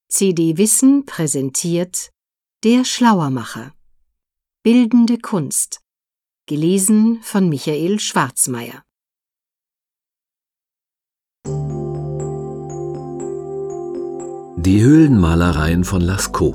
CD Wissen präsentiert Der Schlauermacher. Bildende Kunst. Gelesen von Michael Schwarzmeier. Die Höhlenmalereien von Lascaux.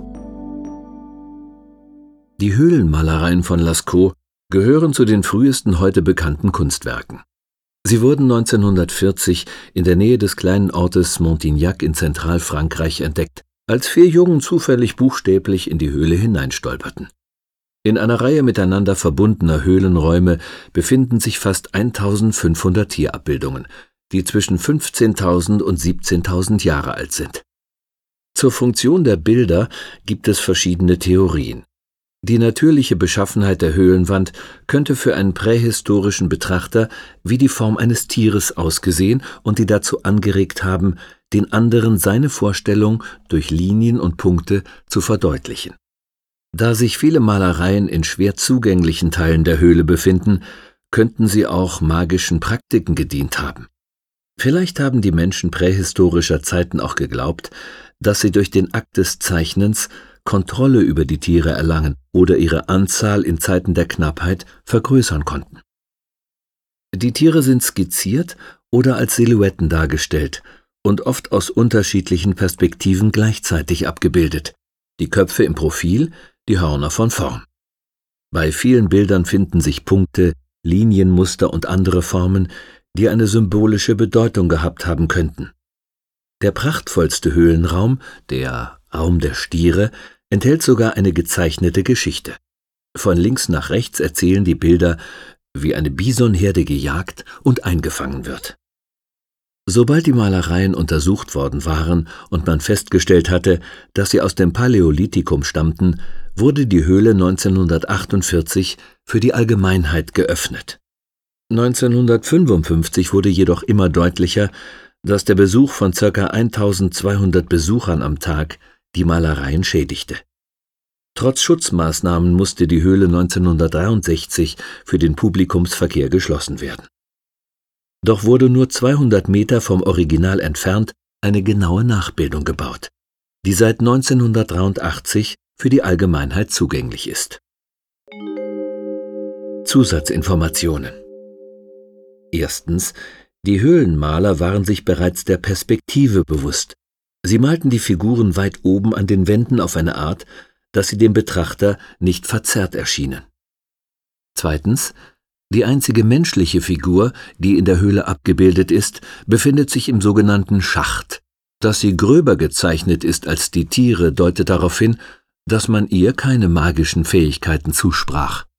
Die Höhlenmalereien von Lascaux gehören zu den frühesten heute bekannten Kunstwerken. Sie wurden 1940 in der Nähe des kleinen Ortes Montignac in Zentralfrankreich entdeckt, als 4 Jungen zufällig buchstäblich in die Höhle hineinstolperten. In einer Reihe miteinander verbundener Höhlenräume befinden sich fast 1500 Tierabbildungen, die zwischen 15.000 und 17.000 Jahre alt sind. Zur Funktion der Bilder gibt es verschiedene Theorien. Die natürliche Beschaffenheit der Höhlenwand könnte für einen prähistorischen Betrachter wie die Form eines Tieres ausgesehen und die dazu angeregt haben, den anderen seine Vorstellung durch Linien und Punkte zu verdeutlichen. Da sich viele Malereien in schwer zugänglichen Teilen der Höhle befinden, könnten sie auch magischen Praktiken gedient haben. Vielleicht haben die Menschen prähistorischer Zeiten auch geglaubt, dass sie durch den Akt des Zeichnens Kontrolle über die Tiere erlangen oder ihre Anzahl in Zeiten der Knappheit vergrößern konnten. Die Tiere sind skizziert oder als Silhouetten dargestellt und oft aus unterschiedlichen Perspektiven gleichzeitig abgebildet, die Köpfe im Profil, die Hörner von vorn. Bei vielen Bildern finden sich Punkte, Linienmuster und andere Formen, die eine symbolische Bedeutung gehabt haben könnten. Der prachtvollste Höhlenraum, der Raum der Stiere, enthält sogar eine gezeichnete Geschichte. Von links nach rechts erzählen die Bilder, wie eine Bisonherde gejagt und eingefangen wird. Sobald die Malereien untersucht worden waren und man festgestellt hatte, dass sie aus dem Paläolithikum stammten, wurde die Höhle 1948 für die Allgemeinheit geöffnet. 1955 wurde jedoch immer deutlicher, dass der Besuch von ca. 1200 Besuchern am Tag die Malereien schädigte. Trotz Schutzmaßnahmen musste die Höhle 1963 für den Publikumsverkehr geschlossen werden. Doch wurde nur 200 Meter vom Original entfernt eine genaue Nachbildung gebaut, die seit 1983 für die Allgemeinheit zugänglich ist. Zusatzinformationen. Erstens: Die Höhlenmaler waren sich bereits der Perspektive bewusst. Sie malten die Figuren weit oben an den Wänden auf eine Art, dass sie dem Betrachter nicht verzerrt erschienen. Zweitens: Die einzige menschliche Figur, die in der Höhle abgebildet ist, befindet sich im sogenannten Schacht. Dass sie gröber gezeichnet ist als die Tiere, deutet darauf hin, dass man ihr keine magischen Fähigkeiten zusprach.